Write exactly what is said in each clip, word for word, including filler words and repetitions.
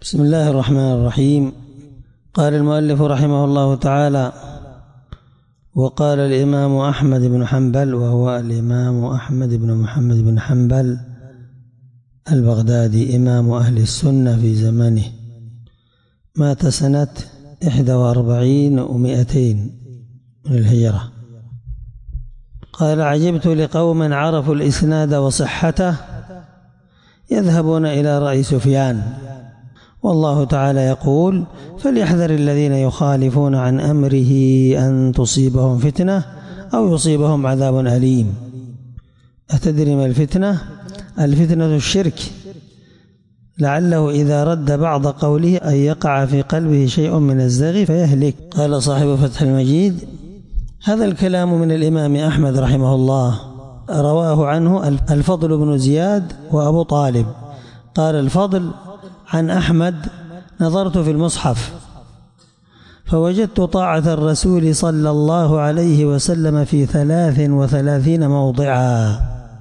بسم الله الرحمن الرحيم. قال المؤلف رحمه الله تعالى: وقال الإمام أحمد بن حنبل، وهو الإمام أحمد بن محمد بن حنبل البغدادي إمام أهل السنة في زمانه، مات سنة إحدى وأربعين ومئتين من الهجرة. قال: عجبت لقوم عرفوا الإسناد وصحته يذهبون إلى رأي سفيان، والله تعالى يقول: فليحذر الذين يخالفون عن أمره أن تصيبهم فتنة أو يصيبهم عذاب أليم. أتدري ما الفتنة؟ الفتنة الشرك، لعله إذا رد بعض قوله أن يقع في قلبه شيء من الزغي فيهلك. قال صاحب فتح المجيد: هذا الكلام من الإمام أحمد رحمه الله، رواه عنه الفضل بن زياد وأبو طالب. قال الفضل عن أحمد: نظرت في المصحف فوجدت طاعة الرسول صلى الله عليه وسلم في ثلاث وثلاثين موضعا،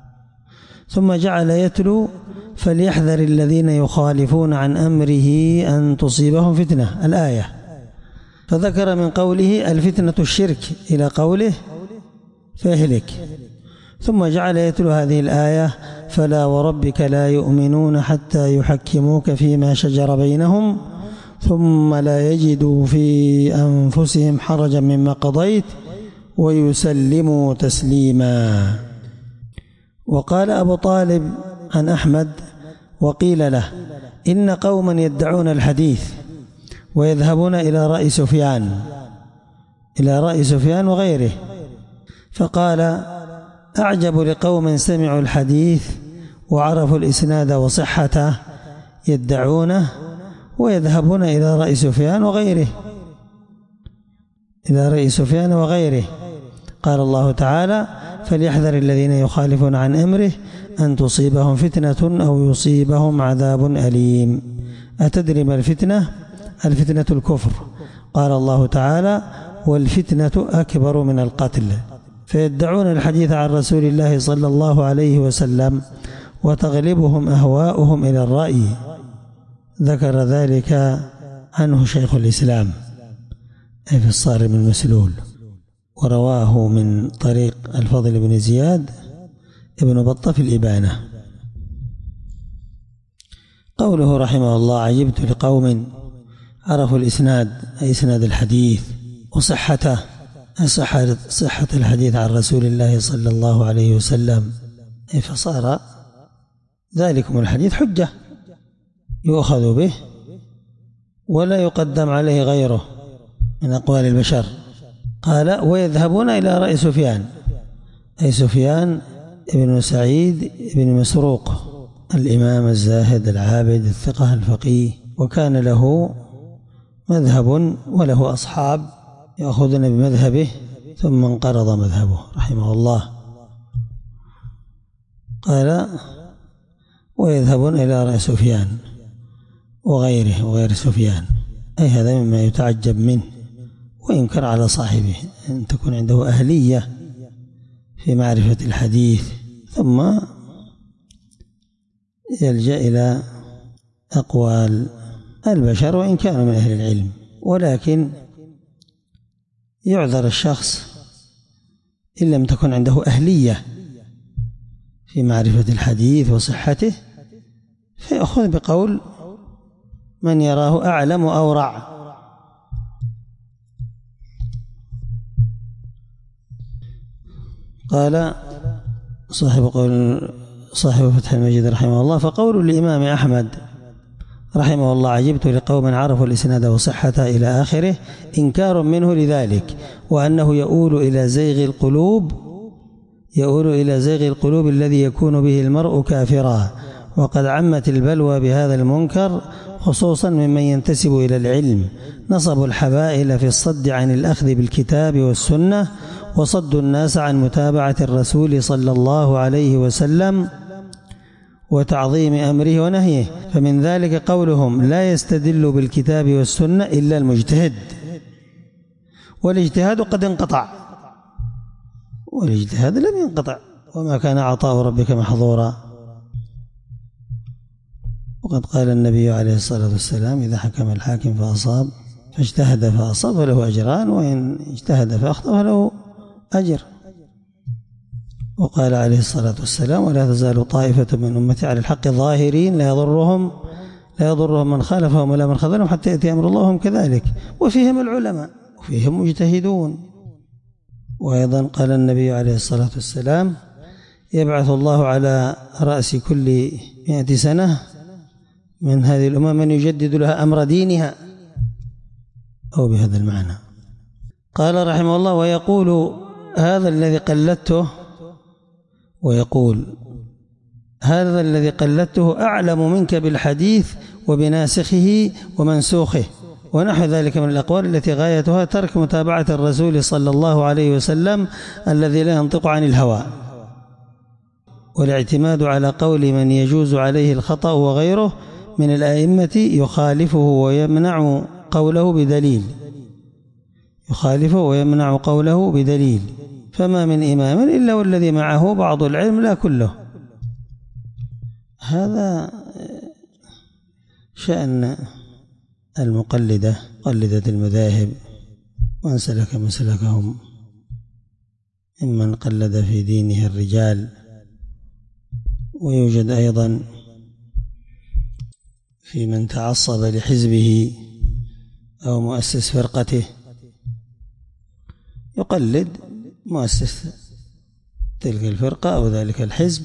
ثم جعل يتلو: فليحذر الذين يخالفون عن أمره أن تصيبهم فتنة، الآية، فذكر من قوله الفتنة الشرك إلى قوله فيهلك، ثم جعل يتلو هذه الآية: فلا وربك لا يؤمنون حتى يحكموك فيما شجر بينهم ثم لا يجدوا في أنفسهم حرجا مما قضيت ويسلموا تسليما. وقال أبو طالب عن أحمد: وقيل له: إن قوما يدعون الحديث ويذهبون إلى رأي سفيان إلى رأي سفيان وغيره، فقال: أعجب لقوم سمعوا الحديث وعرفوا الإسناد وصحته يدعونه ويذهبون إلى رأي سفيان وغيره إلى رأي سفيان وغيره. قال الله تعالى: فليحذر الذين يخالفون عن أمره أن تصيبهم فتنة أو يصيبهم عذاب أليم. أتدري ما الفتنة؟ الفتنة الكفر. قال الله تعالى: والفتنة أكبر من القتل. فيدعون الحديث عن رسول الله صلى الله عليه وسلم وتغلبهم أهواؤهم إلى الرأي. ذكر ذلك عنه شيخ الإسلام أي في الصارم المسلول، ورواه من طريق الفضل بن زياد ابن بطة في الإبانة. قوله رحمه الله: عجبت لقوم عرفوا الإسناد أي إسناد الحديث وصحته، صحة الحديث عن رسول الله صلى الله عليه وسلم، فصار ذلكم الحديث حجة يؤخذ به ولا يقدم عليه غيره من أقوال البشر. قال: ويذهبون إلى رأي سفيان أي سفيان ابن سعيد ابن مسروق الإمام الزاهد العابد الثقة الفقيه، وكان له مذهب وله أصحاب يأخذون بمذهبه ثم انقرض مذهبه رحمه الله. قال: ويذهبون إلى رأي سفيان وغيره وغير سفيان، أي هذا مما يتعجب منه وينكر على صاحبه أن تكون عنده أهلية في معرفة الحديث ثم يلجأ إلى أقوال البشر وإن كانوا من أهل العلم. ولكن يعذر الشخص إن لم تكن عنده أهلية في معرفة الحديث وصحته، فيأخذ بقول من يراه أعلم وأورع. قال صاحب قول صاحب فتح المجيد رحمه الله: فقول الإمام أحمد رحمه الله: عجبت لقوم عرفوا الإسناد وصحته إلى آخره، إنكار منه لذلك، وأنه يؤول إلى زيغ القلوب يؤول إلى زيغ القلوب الذي يكون به المرء كافرا، وقد عمت البلوى بهذا المنكر خصوصا ممن ينتسب إلى العلم، نصبوا الحبائل في الصد عن الأخذ بالكتاب والسنة، وصدوا الناس عن متابعة الرسول صلى الله عليه وسلم وتعظيم أمره ونهيه. فمن ذلك قولهم: لا يستدل بالكتاب والسنة إلا المجتهد، والاجتهاد قد انقطع، والاجتهاد لم ينقطع، وما كان عطاء ربك محظورا. وقد قال النبي عليه الصلاة والسلام: إذا حكم الحاكم فأصاب فاجتهد فأصاب فله أجران، وإن اجتهد فأخطأ فله أجر. وقال عليه الصلاة والسلام: ولا تزال طائفة من أمتي على الحق ظاهرين لا يضرهم لا يضرهم من خالفهم ولا من خذلهم حتى يأتي أمر الله وهم كذلك. وفيهم العلماء وفيهم مجتهدون. وأيضا قال النبي عليه الصلاة والسلام: يبعث الله على رأس كل مئة سنة من هذه الأمم من يجدد لها أمر دينها، أو بهذا المعنى. قال رحمه الله: ويقول هذا الذي قلدته ويقول هذا الذي قلدته أعلم منك بالحديث وبناسخه ومنسوخه ونحو ذلك من الأقوال التي غايتها ترك متابعة الرسول صلى الله عليه وسلم الذي لا ينطق عن الهوى، والاعتماد على قول من يجوز عليه الخطأ وغيره من الأئمة يخالفه ويمنع قوله بدليل يخالفه ويمنع قوله بدليل فما من إمام إلا والذي معه بعض العلم لا كله. هذا شأن المقلدة مقلدة المذاهب، ومن سلك مسلكهم ممن قلد في دينه الرجال. ويوجد أيضا في من تعصب لحزبه أو مؤسس فرقته، يقلد مؤسس تلك الفرقة أو ذلك الحزب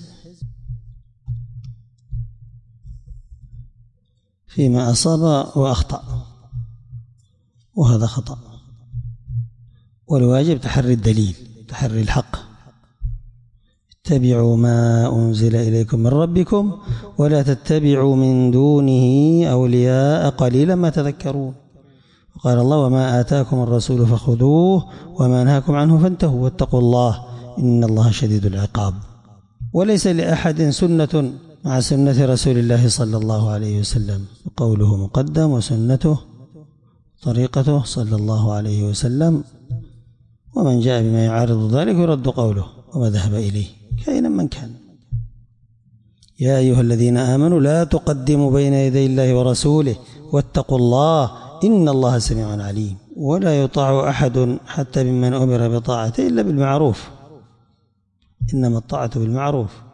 فيما أصاب وأخطأ، وهذا خطأ. والواجب تحري الدليل، تحري الحق. اتبعوا ما أنزل إليكم من ربكم ولا تتبعوا من دونه أولياء قليلا ما تذكرون. وقال الله: وما آتاكم الرسول فخذوه وما نهاكم عنه فانتهوا واتقوا الله إن الله شديد العقاب. وليس لأحد سنة مع سنة رسول الله صلى الله عليه وسلم، قوله مقدم وسنته طريقته صلى الله عليه وسلم، ومن جاء بما يعارض ذلك يرد قوله وما ذهب إليه كائنا من كان. يا أيها الذين آمنوا لا تقدموا بين يدي الله ورسوله واتقوا الله إن الله سميع عليم. ولا يطاع أحد حتى ممن أمر بطاعته إلا بالمعروف، إنما الطاعة بالمعروف.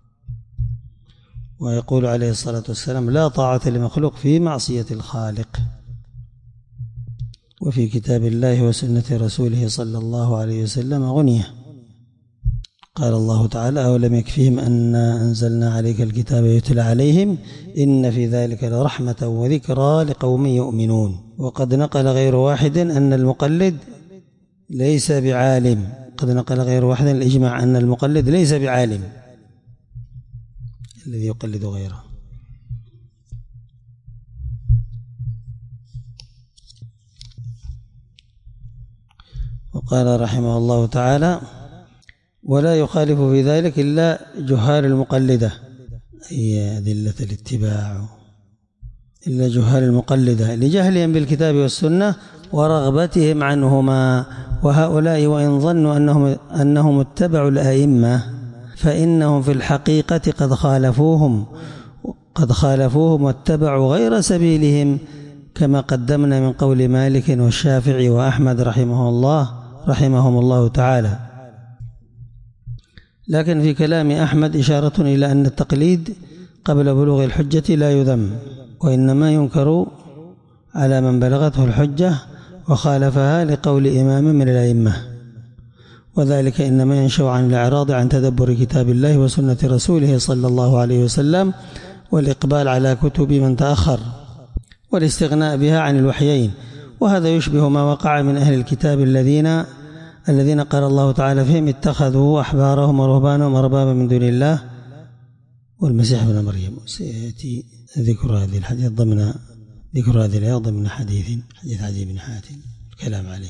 ويقول عليه الصلاة والسلام: لا طاعة لمخلوق في معصية الخالق. وفي كتاب الله وسنة رسوله صلى الله عليه وسلم غنية. قال الله تعالى: أولم يكفيهم أنا أنزلنا عليك الكتاب يتلى عليهم إن في ذلك لرحمة وذكرى لقوم يؤمنون. وقد نقل غير واحد أن المقلد ليس بعالم قد نقل غير واحد الإجماع أن المقلد ليس بعالم الذي يقلد غيره. وقال رحمه الله تعالى: ولا يخالف في ذلك إلا جهال المقلدة، هي أدلة الاتباع، إلا جهال المقلدة لجهلهم بالكتاب والسنة ورغبتهم عنهما. وهؤلاء وإن ظنوا أنهم, أنهم اتبعوا الأئمة فإنهم في الحقيقة قد خالفوهم قد خالفوهم واتبعوا غير سبيلهم، كما قدمنا من قول مالك والشافعي وأحمد رحمه الله رحمهم الله تعالى. لكن في كلام أحمد إشارة إلى أن التقليد قبل بلوغ الحجة لا يذم، وإنما ينكر على من بلغته الحجة وخالفها لقول إمام من الأئمة، وذلك إنما ينشأ عن الإعراض عن تدبر كتاب الله وسنة رسوله صلى الله عليه وسلم والإقبال على كتب من تأخر والاستغناء بها عن الوحيين. وهذا يشبه ما وقع من أهل الكتاب الذين الذين قال الله تعالى فيهم: اتخذوا أحبارهم ورهبانهم أربابا من دون الله والمسيح ابن مريم. سيأتي ذكر هذه الحديث ضمن ذكر هذه الآية ضمن حديث حديث عدي بن حاتم الكلام عليه،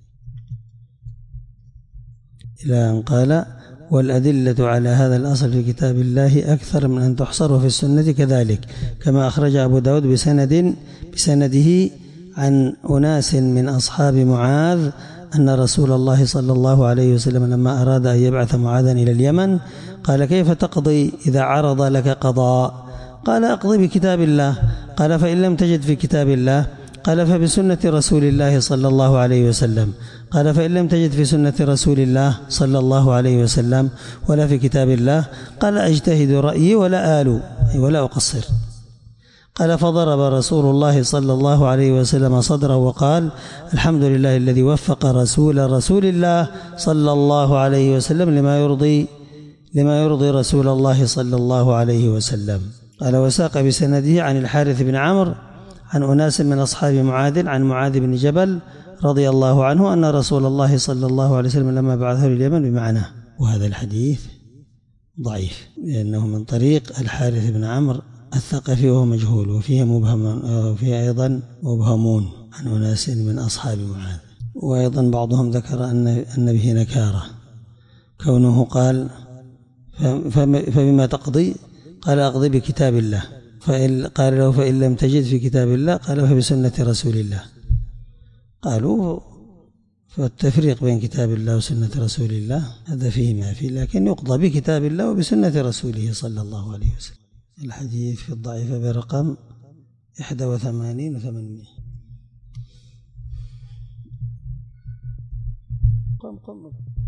إلى أن قال: والأدلة على هذا الأصل في كتاب الله أكثر من أن تحصر في السنة كذلك، كما أخرج أبو داود بسند بسنده عن أناس من أصحاب معاذ أن رسول الله صلى الله عليه وسلم لما أراد أن يبعث معاذا إلى اليمن قال: كيف تقضي إذا عرض لك قضاء؟ قال اقض بكتاب الله. قال فإن لم تجد في كتاب الله قال فبسنة رسول الله صلى الله عليه وسلم. قال فإن لم تجد في سنة رسول الله صلى الله عليه وسلم ولا في كتاب الله قال أجتهد رأيي ولا آل ولا أقصر. قال فضرب رسول الله صلى الله عليه وسلم صدره وقال الحمد لله الذي وفق رسول رسول الله صلى الله عليه وسلم لما يرضي لما يرضي رسول الله صلى الله عليه وسلم. قال وساق بسنده عن الحارث بن عمرو عن أناس من أصحاب معاذ عن معاذ بن جبل رضي الله عنه أن رسول الله صلى الله عليه وسلم لما بعثه لليمن بمعناه. وهذا الحديث ضعيف لأنه من طريق الحارث بن عمرو الثقفي وهو مجهول، وفيه مبهم وفيه أيضا مبهمون عن أناس من أصحاب معاذ. وأيضا بعضهم ذكر أن أن به نكارة كونه قال فبما تقضي قال أقضي بكتاب الله. فإن قال له فإن لم تجد في كتاب الله قال فبسنة رسول الله. قالوا فالتفريق بين كتاب الله وسنة رسول الله هذا فيه ما فيه، لكن يقضى بكتاب الله وبسنة رسوله صلى الله عليه وسلم. الحديث في الضعيفة برقم واحد وثمانين وثمانمائة. قم قم.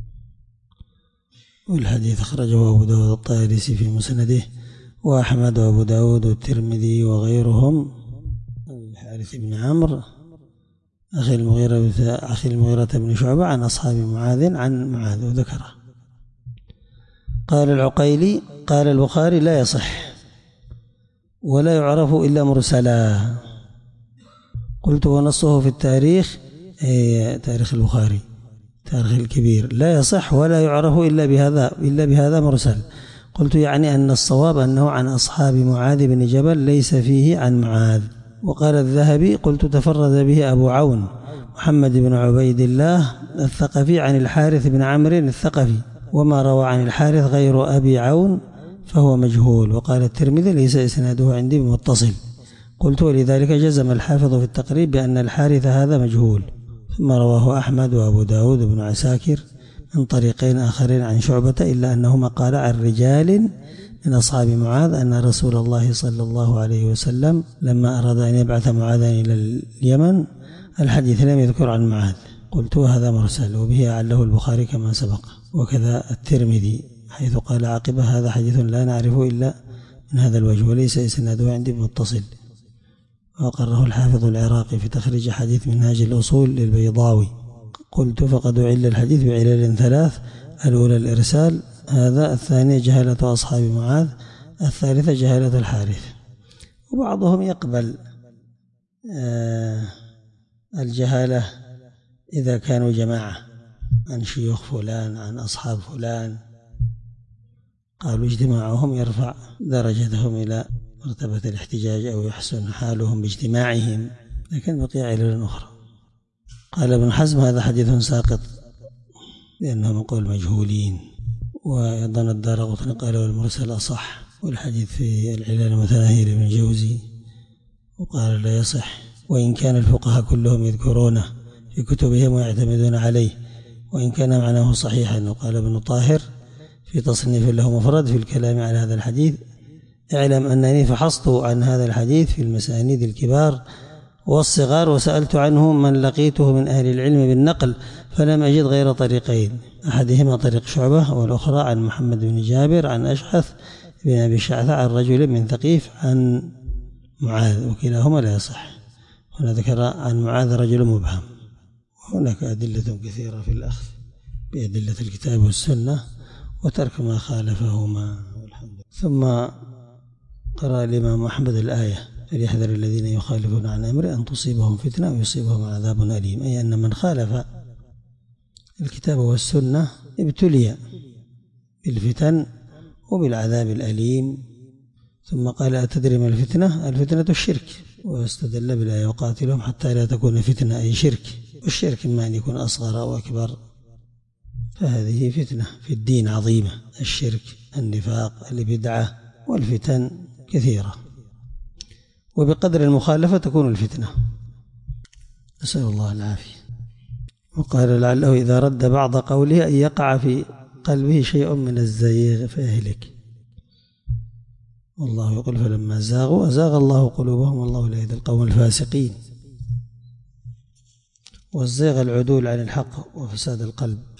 والحديث أخرجه أبو داود الطيالسي في مسنده وأحمد وأبو داود والترمذي وغيرهم. الحارث بن عمرو أخي المغيرة أخي المغيرة بن شعبة عن أصحاب معاذ عن معاذ وذكره. قال العقيلي قال البخاري لا يصح ولا يعرف إلا مرسلا. قلت ونصه في التاريخ أي تاريخ البخاري تاريخ الكبير لا يصح ولا يعرف إلا بهذا إلا بهذا مرسل. قلت يعني أن الصواب أنه عن أصحاب معاذ بن جبل ليس فيه عن معاذ. وقال الذهبي قلت تفرد به أبو عون محمد بن عبيد الله الثقفي عن الحارث بن عمرو الثقفي، وما روى عن الحارث غير أبي عون فهو مجهول. وقال الترمذي ليس إسناده عندي بمتصل. قلت ولذلك جزم الحافظ في التقريب بأن الحارث هذا مجهول. ثم رواه أحمد وأبو داود بن عساكر من طريقين آخرين عن شعبة إلا أنهما قال عن رجال من أصحاب معاذ أن رسول الله صلى الله عليه وسلم لما أراد أن يبعث معاذا إلى اليمن الحديث لم يذكر عن معاذ. قلت هذا مرسل وبه أعله البخاري كما سبق، وكذا الترمذي حيث قال عقبه هذا حديث لا نعرفه إلا من هذا الوجه وليس إسناده عندي متصل. وقره الحافظ العراقي في تخريج حديث منهاج الأصول للبيضاوي. قلت فقد علل الحديث بعلل ثلاث: الأولى الإرسال، هذا الثانية جهالة أصحاب معاذ، الثالثة جهالة الحارث. وبعضهم يقبل الجهالة إذا كانوا جماعة عن شيوخ فلان عن أصحاب فلان، قالوا اجتماعهم يرفع درجتهم إلى مرتبة الاحتجاج أو يحسن حالهم باجتماعهم، لكن بقي علل أخرى. قال ابن حزم هذا حديث ساقط لأنه من قول مجهولين. وأيضا الدارقطني قال والمرسل أصح، والحديث في العلل المتناهي لابن الجوزي وقال لا يصح، وإن كان الفقهاء كلهم يذكرونه في كتبهم ويعتمدون عليه، وإن كان معناه صحيحا. وقال ابن طاهر في تصنيف له مفرد في الكلام على هذا الحديث: اعلم أنني فحصت عن هذا الحديث في المسانيد الكبار والصغار وسألت عنه من لقيته من أهل العلم بالنقل فلم أجد غير طريقين، أحدهما طريق شعبة والأخرى عن محمد بن جابر عن أشعث بن أبي شعثة عن رجل من ثقيف عن معاذ، وكلاهما لا يصح. هنا ذكر عن معاذ رجل مبهم. هناك أدلة كثيرة في الأخذ بأدلة الكتاب والسنة وترك ما خالفهما. ثم قرأ الإمام أحمد الآية: فليحذر الذين يخالفون عن أمره أن تصيبهم فتنة ويصيبهم عذاب أليم، أي أن من خالف الكتاب والسنة ابتلي بالفتن وبالعذاب الأليم. ثم قال: أتدري ما الفتنة؟ الفتنة الشرك. واستدل بالآية: وقاتلهم حتى لا تكون فتنة، أي شرك. والشرك إما أن يكون أصغر أو أكبر، فهذه فتنة في الدين عظيمة: الشرك، النفاق، البدعة، والفتن كثيرة، وبقدر المخالفة تكون الفتنة. نسأل الله العافية. وقال: لعله إذا رد بعض قوله أن يقع في قلبه شيء من الزيغ فيهلك. والله يقول فلما زاغوا أزاغ الله قلوبهم والله لا يهدي القوم الفاسقين. والزيغ العدول عن الحق وفساد القلب.